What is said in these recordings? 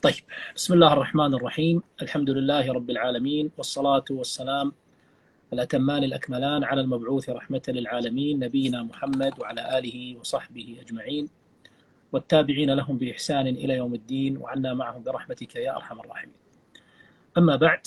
طيب، بسم الله الرحمن الرحيم. الحمد لله رب العالمين، والصلاة والسلام الأتمان الأكملان على المبعوث رحمة للعالمين نبينا محمد وعلى آله وصحبه أجمعين والتابعين لهم بإحسان إلى يوم الدين، وعنا معهم برحمتك يا أرحم الراحمين. أما بعد،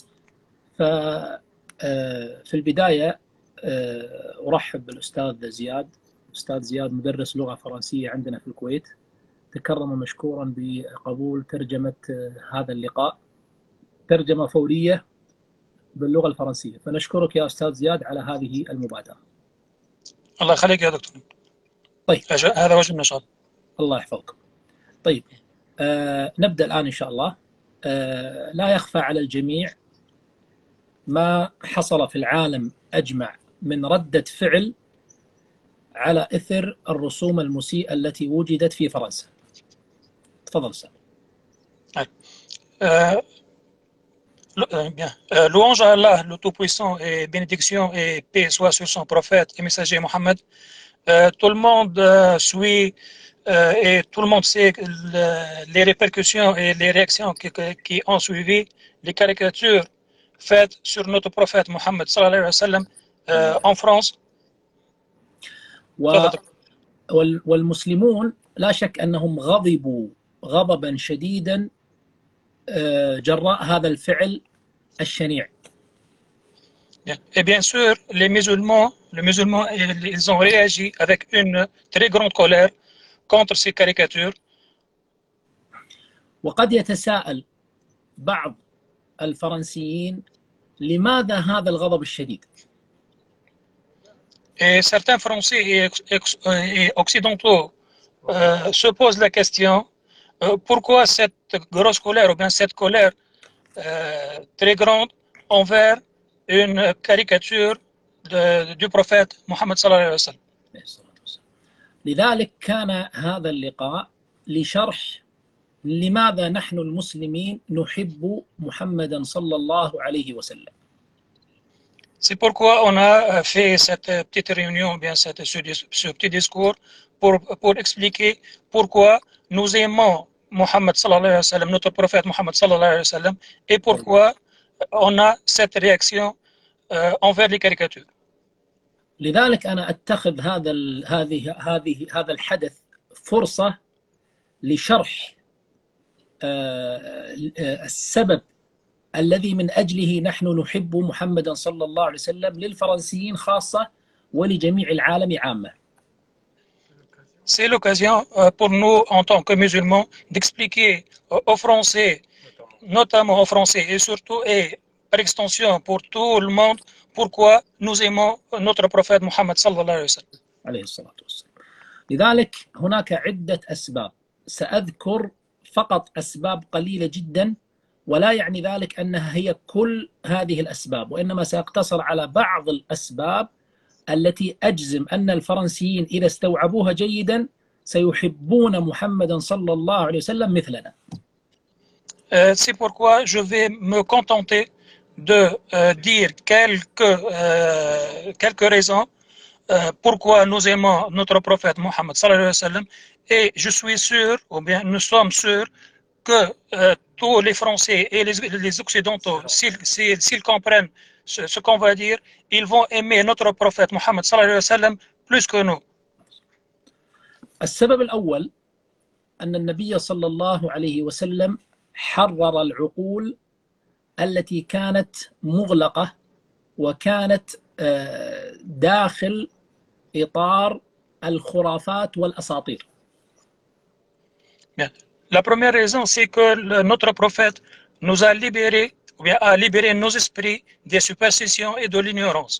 في البداية أرحب بالأستاذ زياد. أستاذ زياد مدرس لغة فرنسية عندنا في الكويت، تكرم مشكورا بقبول ترجمة هذا اللقاء، ترجمة فورية باللغة الفرنسية، فنشكرك يا أستاذ زياد على هذه المبادرة. الله يخليك يا دكتور. طيب، هذا وجه النشاط. الله يحفظكم. طيب، نبدأ الآن إن شاء الله. لا يخفى على الجميع ما حصل في العالم أجمع من ردة فعل على إثر الرسوم المسيئة التي وجدت في فرنسا. تفضل أستاذ. Bien. Louange à Allah, le Tout-Puissant, et bénédiction et paix soit sur son prophète et messager Mohammed. Tout le monde suit et tout le monde sait les répercussions et les réactions qui ont suivi les caricatures faites sur notre prophète Mohammed sallallahu alayhi wa sallam en France. والمسلمون لا شك أنهم غضبوا غضبا شديدا جراء هذا الفعل الشنيع. Et bien sûr, les musulmans, ils ont réagi avec une très grande colère contre ces caricatures. وقد يتساءل بعض الفرنسيين لماذا هذا الغضب الشديد؟ Et certains Français et occidentaux se posent la question pourquoi cette grosse colère ou bien cette colère très grande envers une caricature du prophète Mohammed sallallahu alayhi wa sallam. لذلك كان هذا اللقاء لشرح لماذا نحن المسلمين نحب محمدا صلى الله عليه وسلم. C'est pourquoi on a fait cette petite réunion, bien ce petit discours pour expliquer pourquoi nous aimons Mohammed sallallahu alayhi wa sallam, notre prophète Mohammed sallallahu alayhi wa sallam, et pourquoi on a cette réaction envers les caricatures. لذلك أنا أتخذ هذا الحدث فرصة لشرح السبب الذي من أجله نحن نحب محمدا صلى الله عليه وسلم للفرنسيين خاصة ولجميع العالم عامة. C'est l'occasion pour nous en tant que musulmans d'expliquer aux Français, notamment aux Français et surtout et par extension pour tout le monde, pourquoi nous aimons notre prophète Mohammed sallallahu alayhi wa sallam. عليه الصلاة والسلام. لذلك هناك عدة أسباب، سأذكر فقط أسباب قليلة جدا، ولا يعني ذلك أنها هي كل هذه الأسباب، وإنما سأقتصر على بعض الأسباب التي أجزم أن الفرنسيين إذا استوعبوها جيدا سيحبون محمدا صلى الله عليه وسلم مثلنا. C'est pourquoi je vais me contenter de dire quelques raisons pourquoi nous aimons notre prophète Mohammed sallallahu alayhi wa sallam, et je suis sûr, ou bien nous sommes sûrs, que tous les Français et les Occidentaux, s'ils comprennent ce qu'on va dire, ils vont aimer notre prophète Mohammed sallallahu alayhi wa sallam plus que nous. السبب الأول أن النبي صلى الله عليه وسلم حرر العقول التي كانت مغلقة وكانت داخل إطار الخرافات والأساطير. Bien. La première raison, c'est que notre prophète nous a libérés, ou bien a libéré nos esprits des superstitions et de l'ignorance.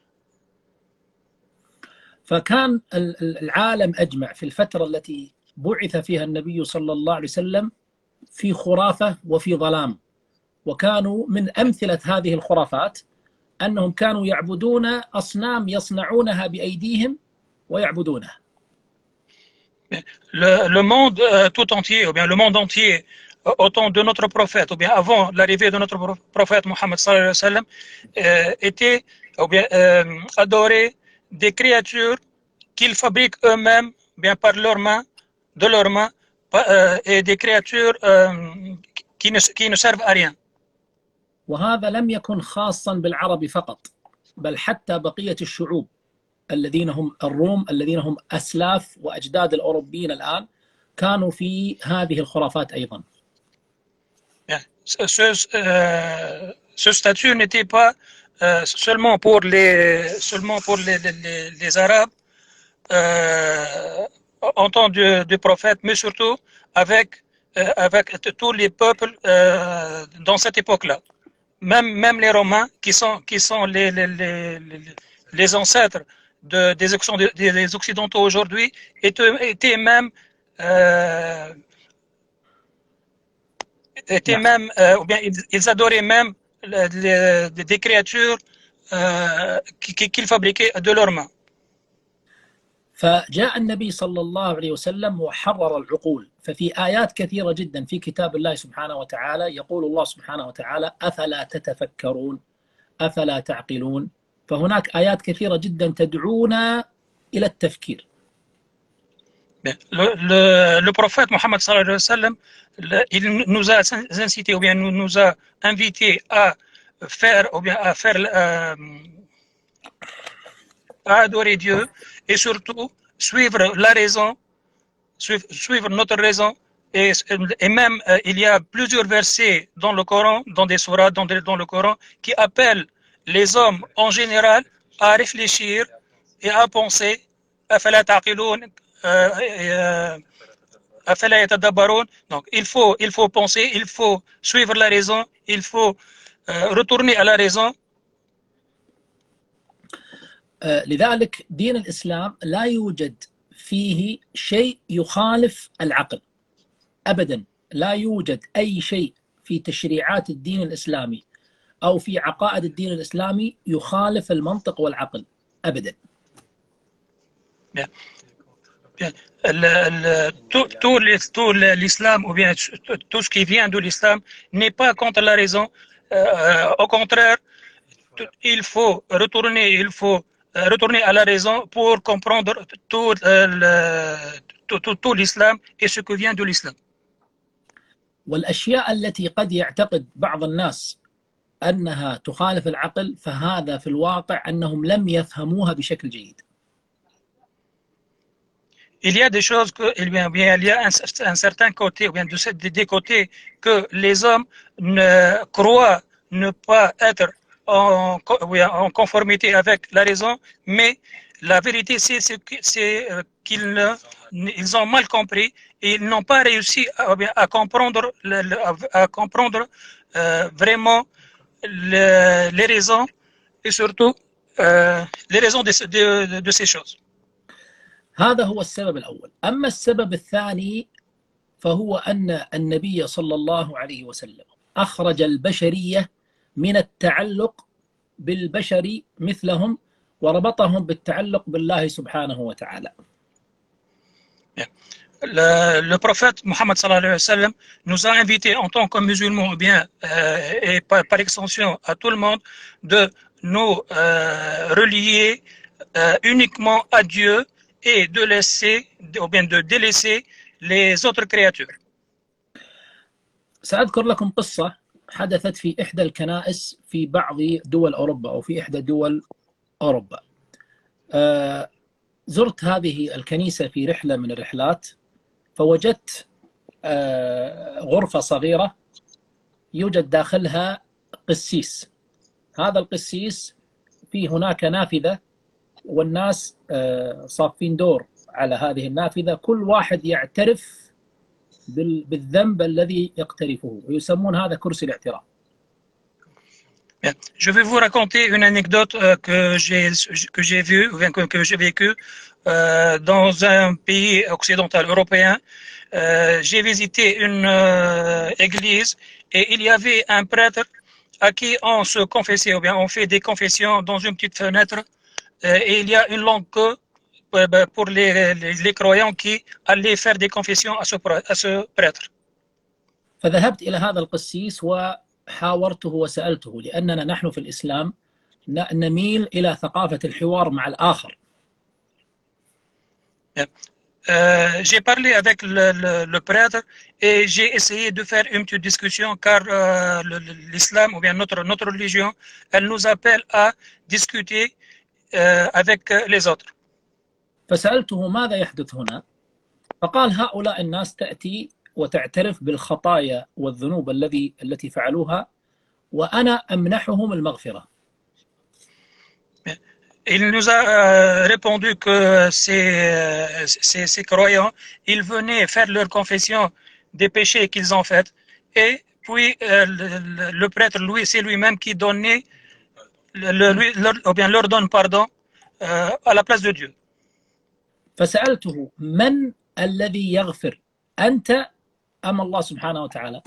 فكان العالم أجمع في الفترة التي بعث فيها النبي صلى الله عليه وسلم في خرافة وفي ظلام، وكانوا من أمثلة هذه الخرافات أنهم كانوا يعبدون أصنام يصنعونها بأيديهم ويعبدونها. Le monde tout entier, ou bien le monde entier, au temps de notre prophète, ou bien avant l'arrivée de notre prophète Mohammed sallallahu alayhi wa sallam, était, ou bien adorait des créatures qu'ils fabriquent eux-mêmes, bien par leurs mains, de leurs mains, et des créatures qui ne servent à rien. وهذا لم يكن خاصا بالعرب فقط، بل حتى بقية الشعوب الذين هم الروم، الذين هم أسلاف وأجداد الأوروبيين الآن، كانوا في هذه الخرافات أيضا. Ce statut n'était pas seulement pour les Arabes en temps du prophète, mais surtout avec tous les peuples dans cette époque-là. Même les Romains, qui sont les ancêtres des Occidentaux aujourd'hui, étaient même ou bien ils adoraient même des créatures qu'ils fabriquaient de leurs mains. فجاء النبي صلى الله عليه وسلم وحرر العقول. ففي آيات كثيرة جدا في كتاب الله سبحانه وتعالى يقول الله سبحانه وتعالى: أفلا تتفكرون أفلا تعقلون. فهناك آيات كثيرة جدا تدعونا إلى التفكير. Le prophète Mohammed sallallahu alayhi wa sallam, il nous a incité ou bien nous a invité à faire ou bien à adorer Dieu et surtout suivre la raison, suivre notre raison. Et même il y a plusieurs versets dans le Coran, dans des sourates dans le Coran, qui appellent les hommes en général à réfléchir et à penser. أفلا تعقلون أفلا يتدبرون. Donc il faut penser, il faut suivre la raison, il faut retourner à la raison. لذلك دين الإسلام لا يوجد فيه شيء يخالف العقل أبدا. لا يوجد أي شيء في تشريعات الدين الإسلامي أو في عقائد الدين الإسلامي يخالف المنطق والعقل أبدا. Bien. Bien. Tout l'islam ou bien tout ce qui vient de l'islam n'est pas contre la raison. Au contraire, il faut retourner à la raison pour comprendre tout l'islam et ce que vient de l'islam. والأشياء التي قد يعتقد بعض الناس أنها تخالف العقل، فهذا في الواقع أنهم لم يفهموها بشكل جيد. Il y a des choses il y a un certain côté, ou bien des côtés que les hommes croient ne pas être en conformité avec la raison, mais la vérité c'est qu'ils ont mal compris et ils n'ont pas réussi à comprendre vraiment les raisons et surtout les raisons de ces choses. هذا هو السبب الأول. أما السبب الثاني فهو أن النبي صلى الله عليه وسلم أخرج البشرية من التعلق بالبشر مثلهم وربطهم بالتعلق بالله سبحانه وتعالى. Le prophète Mohammed sallallahu alayhi wa sallam nous a invités en tant que musulmans bien et par extension à tout le monde de nous relier uniquement à Dieu et de laisser ou bien de délaisser les autres créatures. سأذكر لكم قصة حدثت في إحدى الكنائس في بعض دول أوروبا أو في إحدى دول أوروبا. زرت هذه الكنيسة في رحلة من الرحلات، فوجدت غرفة صغيرة يوجد داخلها قسيس. هذا القسيس في هناك نافذة والناس صافين دور على هذه النافذة، كل واحد يعترف بالذنب الذي يقترفه ويسمون هذا كرسي الاعتراف. Je vais vous raconter une anecdote que j'ai vue, que j'ai vécue dans un pays occidental européen. J'ai visité une église et il y avait un prêtre à qui on se confessait, ou bien on fait des confessions dans une petite fenêtre. Et il y a une longue queue pour les croyants qui allaient faire des confessions à ce prêtre. فذهبت إلى هذا القسيس وحاورته وسألته، لأننا نحن في الإسلام نميل إلى ثقافة الحوار مع الآخر. J'ai parlé avec le prêtre et j'ai essayé de faire une petite discussion car l'islam ou bien notre religion, elle nous appelle à discuter avec les autres. فسألته ماذا يحدث هنا؟ فقال هؤلاء الناس تأتي وتعترف بالخطايا والذنوب التي فعلوها وأنا أمنحهم المغفرة. Il nous a répondu que ces croyants, ils venaient faire leur confession des péchés qu'ils ont faits et puis le prêtre, lui, c'est lui-même qui donnait, ou bien leur donne pardon à la place de Dieu. فسألته من الذي يغفر أنت أم الله سبحانه وتعالى؟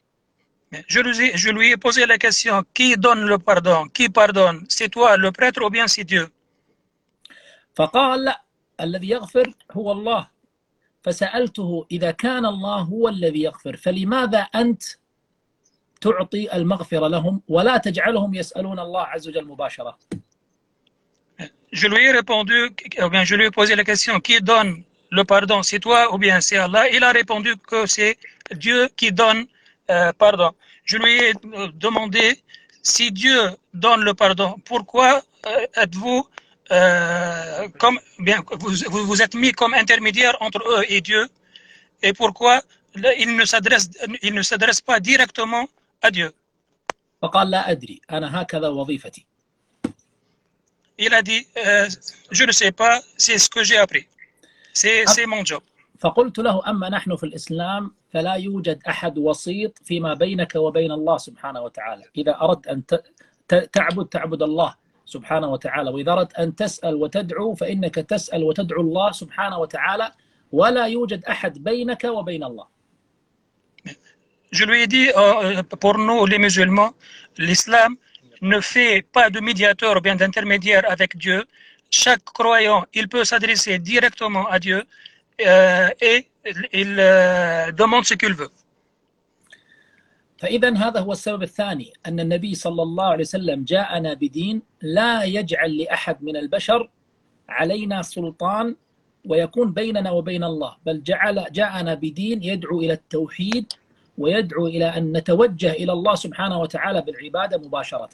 Je lui ai posé la question, qui donne le pardon? Qui pardonne? C'est toi, le prêtre, ou bien c'est Dieu? فقال لا، الذي يغفر هو الله. فسألته إذا كان الله هو الذي يغفر فلماذا أنت تعطي المغفرة لهم ولا تجعلهم يسألون الله عز وجل مباشرة؟ Je lui ai répondu, ou bien je lui ai posé la question, qui donne le pardon? C'est toi ou bien c'est Allah? Il a répondu que c'est Dieu qui donne pardon. Je lui ai demandé, si Dieu donne le pardon, pourquoi êtes-vous comme bien vous êtes mis comme intermédiaire entre eux et Dieu, et pourquoi il ne s'adresse pas directement à Dieu? فقال لا أدري، أنا هكذا وظيفتي. Il a dit je ne sais pas, c'est ce que j'ai appris, c'est mon job. فقلت له أما نحن في الإسلام فلا يوجد أحد وسيط فيما بينك وبين الله سبحانه وتعالى. إذا أردت أن تعبد الله سبحانه وتعالى، وإذا أردت أن تسأل وتدعو فإنك تسأل وتدعو الله سبحانه وتعالى، ولا يوجد أحد بينك وبين الله. Je lui ai dit, pour nous les musulmans, l'islam ne fait pas de médiateur ou bien d'intermédiaire avec Dieu. Chaque croyant, il peut s'adresser directement à Dieu et il demande ce qu'il veut. فإذا هذا هو السبب الثاني، أن النبي صلى الله عليه وسلم جاءنا بدين لا يجعل لأحد من البشر علينا سلطان ويكون بيننا وبين الله، بل جاءنا بدين يدعو إلى التوحيد ويدعو إلى أن نتوجه إلى الله سبحانه وتعالى بالعبادة مباشرة.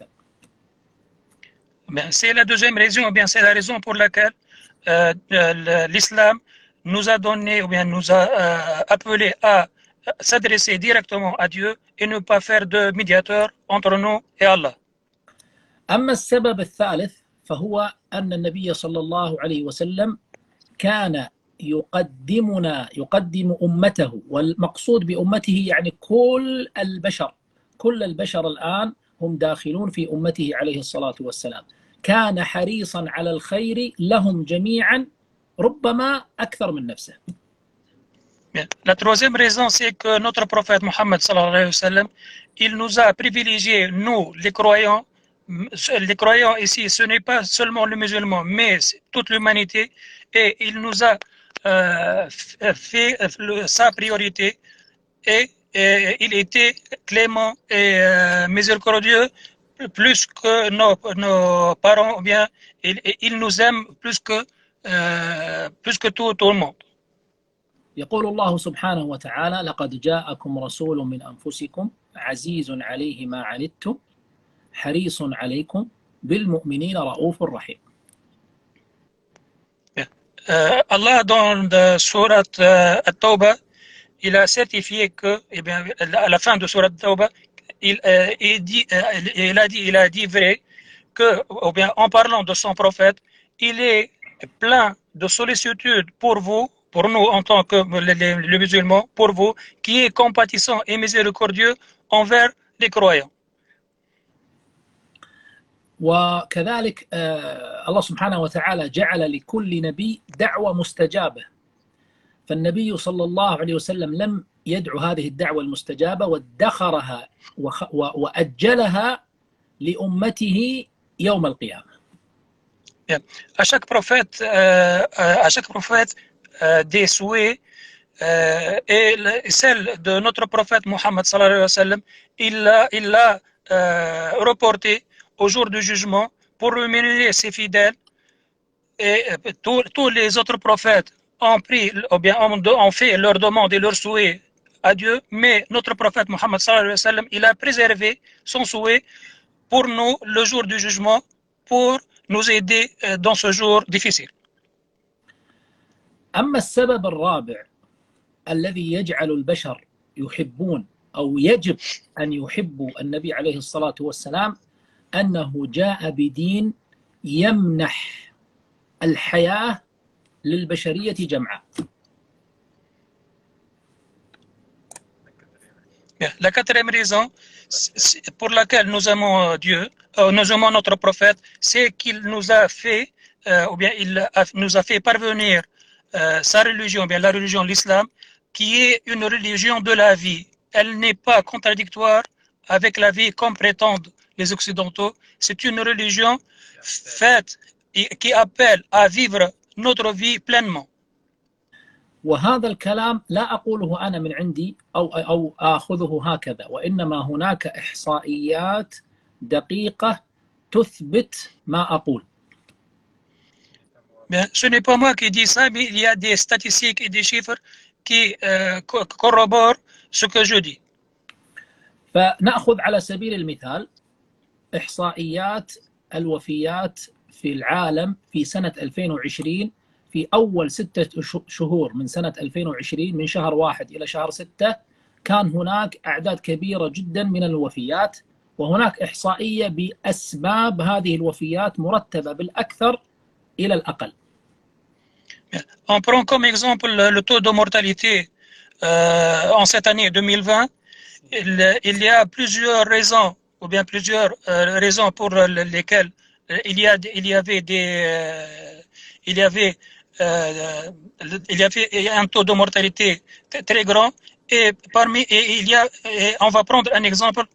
C'est la deuxième raison, ou bien c'est la raison pour laquelle l'islam nous a donné, ou bien nous a appelé à s'adresser directement à Dieu et ne pas faire de médiateur entre nous et Allah. أما السبب الثالث فهو أن النبي صلى الله عليه وسلم كان يقدم أمته، والمقصود بأمته يعني كل البشر الآن هم داخلون في أمته عليه الصلاة والسلام. كان حريصا على الخير لهم جميعا ربما أكثر من نفسه. La troisième raison, c'est que notre prophète Mohammed sallallahu alayhi wa sallam, il nous a privilégiés, nous, les croyants ici, ce n'est pas seulement les musulmans, mais toute l'humanité, et il nous a fait sa priorité, et il était clément et miséricordieux plus que nos parents, ou bien il nous aime plus que tout le monde. يقول الله سبحانه وتعالى: لقد جاءكم رسول من أنفسكم عزيز عليه ما عنتم حريص عليكم بالمؤمنين رؤوف رحيم. Allah dans la sourate At-Tawbah, il a certifié que, à la fin de sourate At-Tawbah, il a dit vrai que, ou bien en parlant de son prophète, il est plein de sollicitude pour vous, pour nous en tant que les musulmans, pour vous, qui est compatissant et miséricordieux envers les croyants. وكذلك الله سبحانه وتعالى جعل لكل نبي دعوة مستجابة، فالنبي صلى الله عليه وسلم لم يدعو هذه الدعوة المستجابة وادخرها وأجلها لأمته يوم القيامة. À chaque prophète des souhaits et celle de notre prophète Mohammed sallallahu alayhi wa sallam, il l'a reporté au jour du jugement pour rémunérer ses fidèles, et tous les autres prophètes ont pris, ou bien ont fait leurs demandes et leurs souhaits à Dieu, mais notre prophète Mohammed sallallahu alayhi wa sallam, il a préservé son souhait pour nous le jour du jugement, pour nous aider dans ce jour difficile. أما السبب الرابع الذي يجعل البشر يحبون أو يجب أن يحبوا النبي عليه الصلاة والسلام أنه جاء بدين يمنح الحياة للبشرية جمعاء. La quatrième raison pour laquelle nous aimons Dieu, nous aimons notre prophète, c'est qu'il nous a fait, ou bien nous a fait parvenir sa religion, bien la religion, l'islam, qui est une religion de la vie. Elle n'est pas contradictoire avec la vie comme prétendent les Occidentaux. C'est une religion faite et qui appelle à vivre notre vie pleinement. وهذا الكلام لا أقوله أنا من عندي أو آخذه هكذا، وإنما هناك إحصائيات دقيقة تثبت ما أقول. Mais ce n'est pas moi qui dis ça, mais il y a des statistiques et des chiffres qui corroborent ce que je dis. فنأخذ على سبيل المثال إحصائيات الوفيات في العالم في سنة 2020. في أول 6 شهور من سنة 2020 من شهر 1 إلى شهر 6 كان هناك أعداد كبيرة جدا من الوفيات، وهناك إحصائية بأسباب هذه الوفيات مرتبة بالأكثر إلى الأقل. On prend comme exemple le taux de mortalité en cette année 2020. Il y a plusieurs raisons, ou bien plusieurs raisons pour lesquelles il y avait un taux de mortalité très grand, et on va prendre un exemple.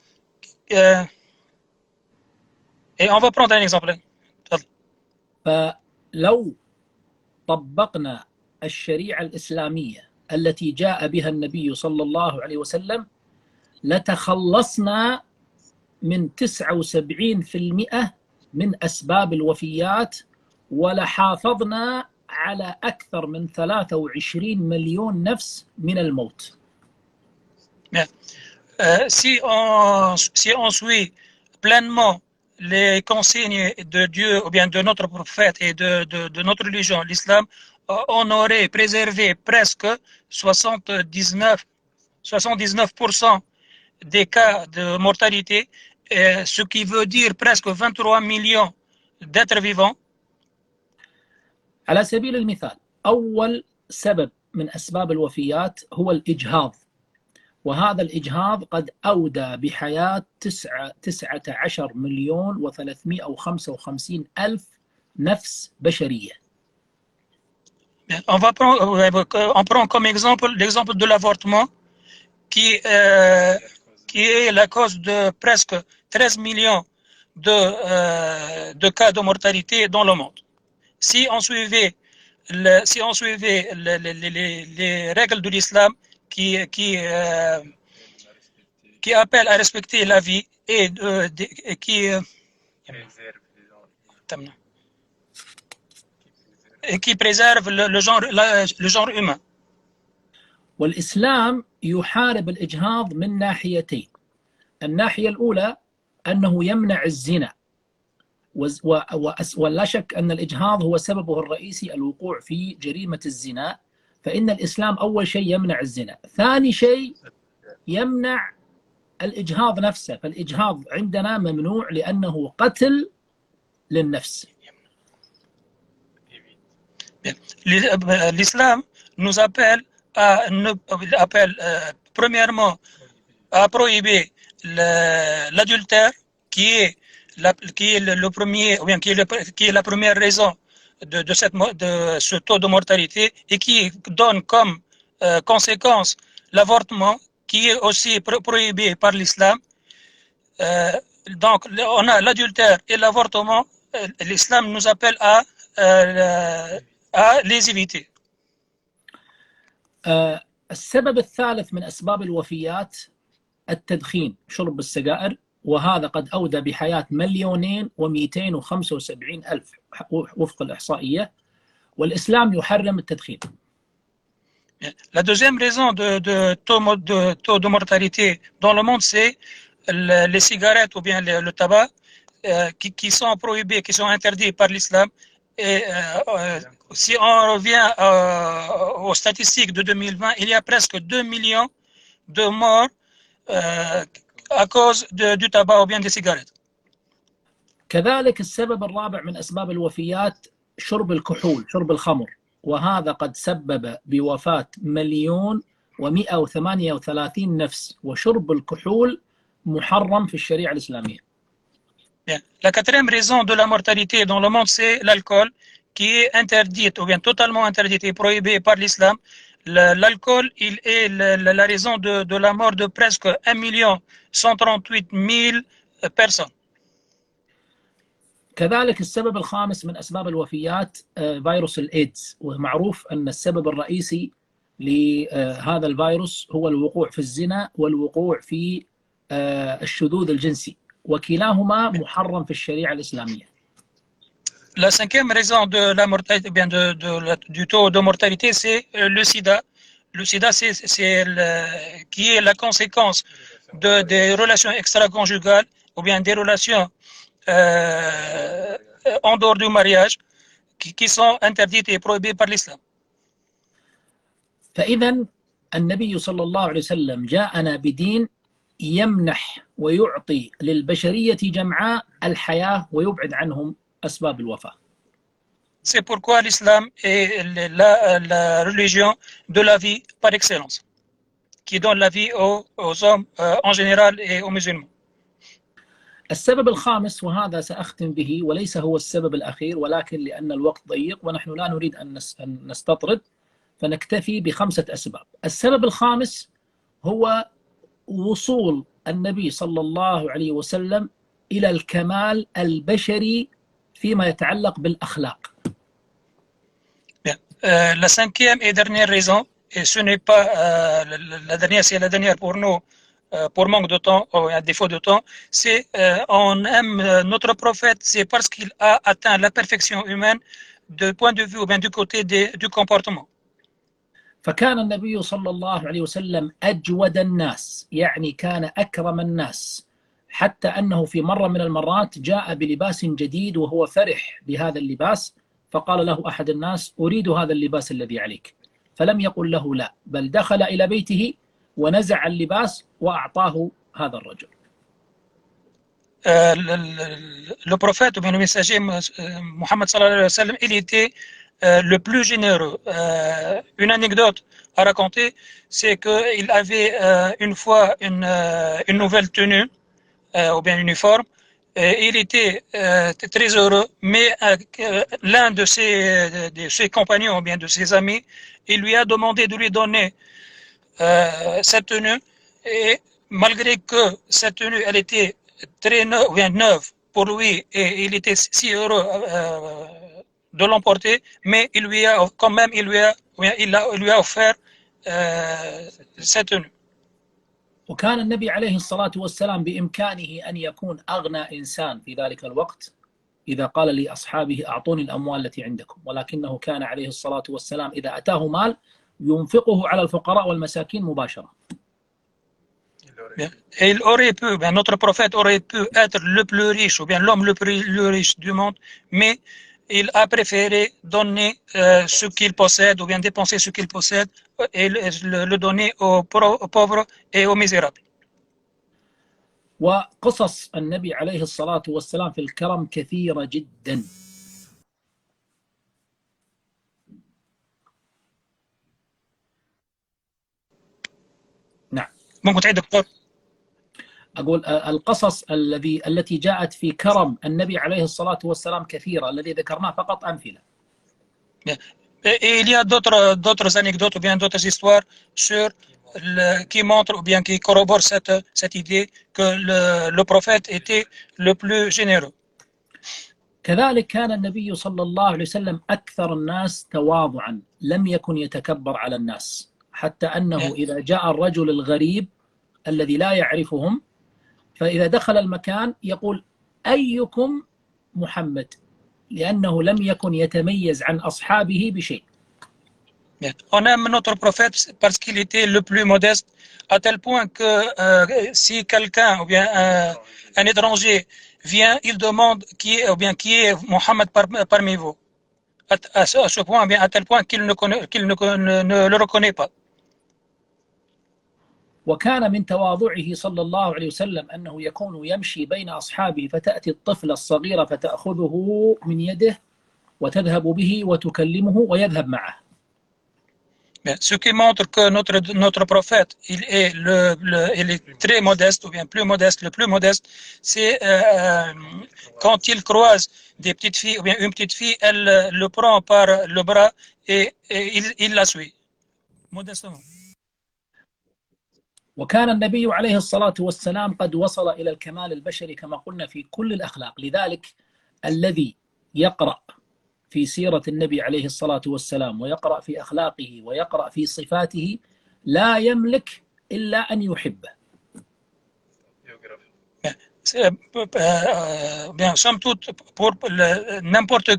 فلو طبقنا الشريعة الإسلامية التي جاء بها النبي صلى الله عليه وسلم لتخلصنا من 79% من أسباب الوفيات، ولحافظنا على أكثر من 23 مليون نفس من الموت. Si on suit pleinement les consignes de Dieu ou bien de notre prophète et de notre religion, l'islam, on aurait préservé presque 79% des cas de mortalité, ce qui veut dire presque 23 millions d'êtres vivants. على سبيل المثال أول سبب من أسباب الوفيات هو الإجهاض، وهذا الإجهاض قد أودى بحياة 19 مليون و355 ألف نفس بشرية. On prend comme exemple l'exemple de l'avortement qui est la cause de presque 13 millions de cas de mortalité dans le monde. Si on suivait les règles de l'islam qui appellent à respecter la vie et qui préserve le genre humain. والإسلام يحارب الإجهاض من ناحيتين. الناحية الأولى أنه يمنع الزنا، ولا شك أن الإجهاض هو سببه الرئيسي الوقوع في جريمة الزنا، فإن الإسلام أول شيء يمنع الزنا. ثاني شيء يمنع الإجهاض نفسه، فالإجهاض عندنا ممنوع لأنه قتل للنفس. L'islam nous appelle premièrement à prohiber l'adultère qui est le premier, ou bien qui est la première raison de ce taux de mortalité, et qui donne comme conséquence l'avortement qui est aussi prohibé par l'islam. Donc on a l'adultère et l'avortement. L'islam nous appelle à les éviter. السبب الثالث من أسباب الوفيات التدخين، شرب السجائر، وهذا قد أودى بحياة 2,275,000 وفق الإحصائية، والإسلام يحرم التدخين. La deuxième raison de taux de mortalité dans le monde, c'est les cigarettes ou bien le tabac qui sont prohibés, qui sont interdits par l'islam. Et si on revient aux statistiques de 2020, il y a presque 2 millions de morts à cause du tabac ou bien des cigarettes. كذلك السبب الرابع من أسباب الوفيات شرب الكحول، شرب الخمر، وهذا قد سبب بوفاة 1,138,000 نفس، وشرب الكحول محرم في الشريعة الإسلامية. Bien. La quatrième raison de la mortalité dans le monde, c'est l'alcool, qui est interdite ou bien totalement interdite et prohibée par l'islam. L'alcool, il est la raison de la mort de presque 1,138,000 personnes. كذلك السبب الخامس من أسباب الوفيات فيروس الإيدز، ومعروف أن السبب الرئيسي لهذا الفيروس هو الوقوع في الزنا والوقوع في الشذوذ الجنسي، وكلاهما محرم في الشريعة الإسلامية. La cinquième raison de la mortalité, bien du taux de mortalité, c'est le sida. Le sida, qui est la conséquence des relations extra-conjugales ou bien des relations en dehors du mariage qui sont interdites et prohibées par l'islam. فإذا النبي صلى الله عليه وسلم جاءنا بدين يمنح ويعطي للبشرية جمعاء الحياة ويبعد عنهم أسباب الوفاة. C'est pourquoi l'islam est la religion de la vie par excellence, qui donne la vie aux hommes en général et aux musulmans. السبب الخامس، وهذا سأختم به وليس هو السبب الأخير، ولكن لأن الوقت ضيق ونحن لا نريد أن نستطرد فنكتفي ب5 أسباب. السبب الخامس هو وصول النبي صلى الله عليه وسلم إلى الكمال البشري فيما يتعلق بالأخلاق. La cinquième et dernière raison, et ce n'est pas la dernière, c'est la dernière pour nous, pour manque de temps ou à défaut de temps, c'est on aime notre prophète, c'est parce qu'il a atteint la perfection humaine du point de vue ou bien du côté du comportement. فكان النبي صلى الله عليه وسلم أجود الناس، يعني كان أكرم الناس، حتى أنه في مرة من المرات جاء بلباس جديد وهو فرح بهذا اللباس، فقال له أحد الناس: أريد هذا اللباس الذي عليك، فلم يقل له لا، بل دخل إلى بيته ونزع اللباس وأعطاه هذا الرجل. Le prophète ou bien le messager Mohammed sallallahu alayhi wa sallam, il était le plus généreux. Une anecdote à raconter, c'est qu'il avait une fois une nouvelle tenue ou bien uniforme. Il était très heureux, mais l'un de ses compagnons ou bien de ses amis, il lui a demandé de lui donner cette tenue, et malgré que cette tenue elle était très neuve pour lui et il était si heureux de l'emporter, mais il lui a offert cette tenue. وكان النبي عليه الصلاة والسلام بإمكانه أن يكون أغنى إنسان في ذلك الوقت إذا قال لأصحابه: أعطوني الأموال التي عندكم، ولكنه كان عليه الصلاة والسلام إذا أتاه مال ينفقه على الفقراء والمساكين مباشرة. Et il aurait pu, bien, notre prophète aurait pu être le plus riche ou bien l'homme le plus riche du monde, mais il a préféré donner ce qu'il possède ou bien dépenser ce qu'il possède et le donner aux pauvres et aux misérables. وقصص النبي عليه الصلاة والسلام في الكرم كثيرة جدا. نعم. ممكن تعيد دكتور؟ أقول القصص التي جاءت في كرم النبي عليه الصلاة والسلام كثيرة، الذي ذكرناه فقط أمثلة. Et il y a d'autres anecdotes ou bien d'autres histoires qui montrent ou bien qui corroborent cette idée que le prophète était le plus généreux. كذلك كان النبي صلى الله عليه وسلم أكثر الناس تواضعا، لم يكن يتكبر على الناس، حتى أنه إذا جاء الرجل الغريب الذي لا يعرفهم فإذا دخل المكان يقول: أيكم محمد، لأنه لم يكن يتميز عن أصحابه بشيء. Bien. On aime notre prophète parce qu'il était le plus modeste, à tel point que si quelqu'un ou bien un étranger vient, il demande qui est Mohammed parmi vous. À ce point, bien, à tel point qu'il ne le reconnaît pas. وكان من تواضعه صلى الله عليه وسلم أنه يكون يمشي بين أصحابه فتأتي الطفلة الصغيرة فتأخذه من يده وتذهب به وتكلمه ويذهب معه. Ce qui montre que notre prophète, il est très modeste, ou bien plus modeste, le plus modeste, c'est quand il croise des petites filles, ou bien une petite fille, elle le prend par le bras et il la suit, modestement. وكان النبي عليه الصلاة والسلام قد وصل إلى الكمال البشري كما قلنا في كل الأخلاق، لذلك الذي يقرأ في سيرة النبي عليه الصلاة والسلام ويقرأ في أخلاقه ويقرأ في صفاته لا يملك إلا أن يحبه. Bien, somme toute, pour n'importe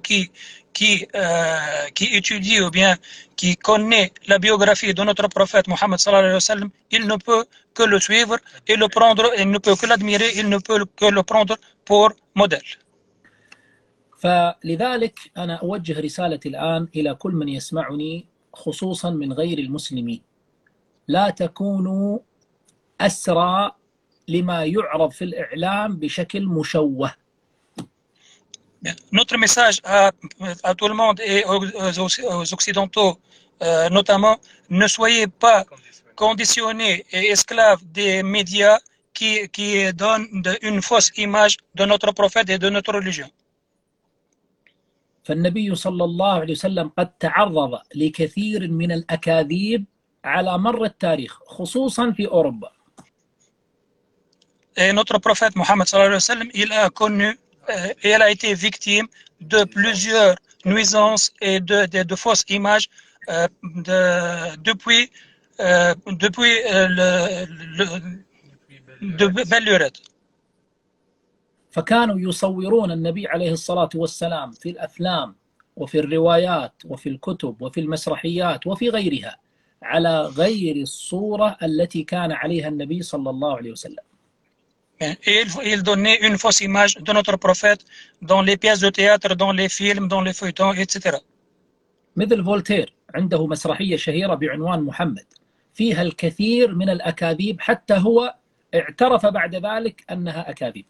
qui étudie ou bien qui connaît la biographie de notre prophète Mohammed sallallahu alayhi wa sallam, il ne peut que le suivre et le prendre, il ne peut que l'admirer, il ne peut que le prendre pour modèle. فلذلك أنا أوجه رسالتي الآن إلى كل من يسمعني خصوصا من غير المسلمين، لا تكونوا أسرى لما يعرض في الإعلام بشكل مشوه. Notre message à tout le monde et aux Occidentaux notamment, ne soyez pas conditionnés et esclaves des médias qui donnent une fausse image de notre prophète et de notre religion. فالنبي صلى الله عليه وسلم قد تعرض لكثير من الأكاذيب على مر التاريخ خصوصا في أوروبا. Et notre prophète Mohammed sallallahu alayhi wa sallam, il a connu et elle a été victime de plusieurs nuisances et de fausses images depuis de belle lurette. فكانوا يصورون النبي عليه الصلاة والسلام في الأفلام وفي الروايات وفي الكتب وفي المسرحيات وفي غيرها على غير الصورة التي كان عليها النبي صلى الله عليه وسلم. Et il donnait une fausse image de notre prophète dans les pièces de théâtre, dans les films, dans les feuilletons, etc. مثل فولتير عنده مسرحية شهيرة بعنوان محمد فيها الكثير من الأكاذيب حتى هو اعترف بعد ذلك أنها أكاذيب.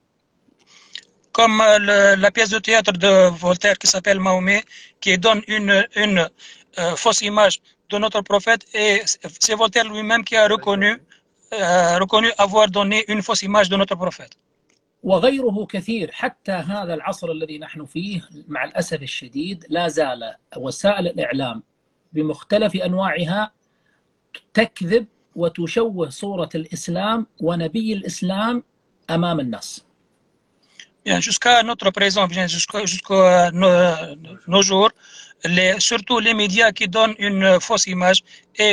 Comme la pièce de théâtre de Voltaire qui s'appelle Mahomet, qui donne une fausse image de notre prophète, et c'est Voltaire lui-même qui a reconnu avoir donné une fausse image de notre prophète. وغيره كثير. حتى هذا العصر الذي نحن فيه مع الأسف الشديد لا زال وسائل الإعلام بمختلف أنواعها تكذب وتشوه صورة الإسلام ونبي الإسلام أمام الناس. Bien, jusqu'à notre présent, bien jusqu'à nos jours, surtout les médias qui donnent une fausse image et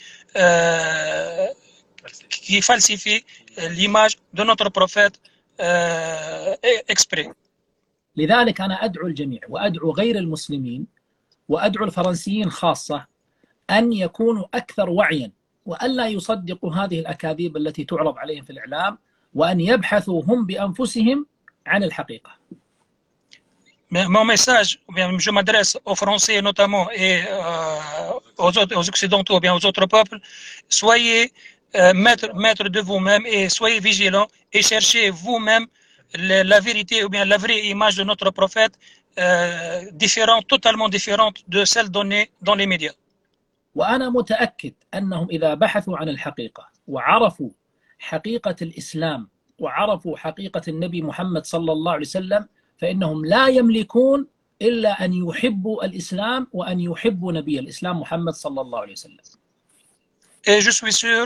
qui falsifient l'image de notre prophète exprès. لذلك أنا أدعو الجميع وأدعو غير المسلمين وأدعو الفرنسيين خاصة أن يكونوا أكثر وعيا وألا يصدقوا هذه الأكاذيب التي تعرض عليهم في الإعلام وأن يبحثوا هم بأنفسهم عن الحقيقة. Mon message, je m'adresse aux Français notamment et aux Occidentaux, bien aux autres peuples, soyez maîtres de vous-même et soyez vigilants et cherchez vous-même la vérité ou bien la vraie image de notre prophète, totalement différente de celle donnée dans les médias. وأنا متأكد أنهم إذا بحثوا عن الحقيقة وعرفوا حقيقة الإسلام وعرفوا حقيقة النبي محمد صلى الله عليه وسلم فإنهم لا يملكون إلا أن يحبوا الإسلام وأن يحبوا نبي الإسلام محمد صلى الله عليه وسلم. Et je suis sûr,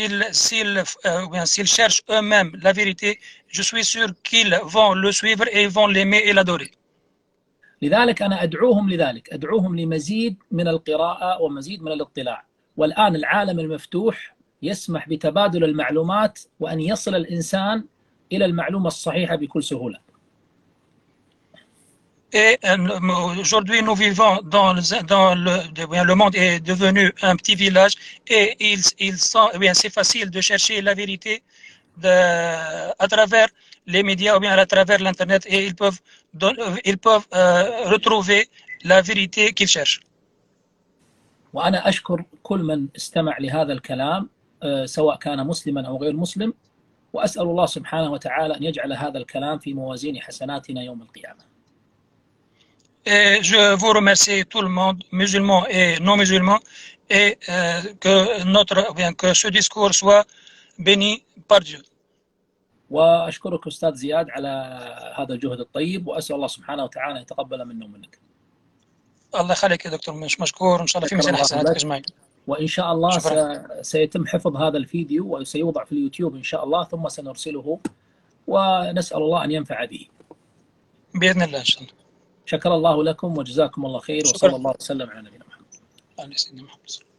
s'ils cherchent eux-mêmes la vérité, je suis sûr qu'ils vont le suivre et ils vont l'aimer et l'adorer. لذلك أنا أدعوهم لمزيد من القراءة ومزيد من الاطلاع. والآن العالم المفتوح يسمح بتبادل المعلومات وأن يصل الإنسان إلى المعلومة الصحيحة بكل سهولة. Et aujourd'hui, nous vivons le monde est devenu un petit village et c'est facile de chercher la vérité à travers les médias ou bien à travers l'Internet et ils peuvent retrouver la vérité qu'ils cherchent. وأنا أشكر كل من استمع لهذا الكلام سواء كان مسلما أو غير مسلم، وأسأل الله سبحانه وتعالى أن يجعل هذا الكلام في موازين حسناتنا يوم القيامة. Et je vous remercie tout le monde, musulmans et non musulmans, et que ce discours soit béni par Dieu. وأشكرك أستاذ زياد على هذا الجهد الطيب، وأسأل الله سبحانه وتعالى أن يتقبل منا ومنك. الله يخليك يا دكتور، مش مشكور، إن شاء الله في ميزان حسناتك أجمعين. وإن شاء الله سيتم حفظ هذا الفيديو وسيوضع في اليوتيوب إن شاء الله، ثم سنرسله ونسأل الله أن ينفع به بإذن الله إن شاء الله. شكر الله لكم وجزاكم الله خير، وصلى الله وسلم على نبينا محمد.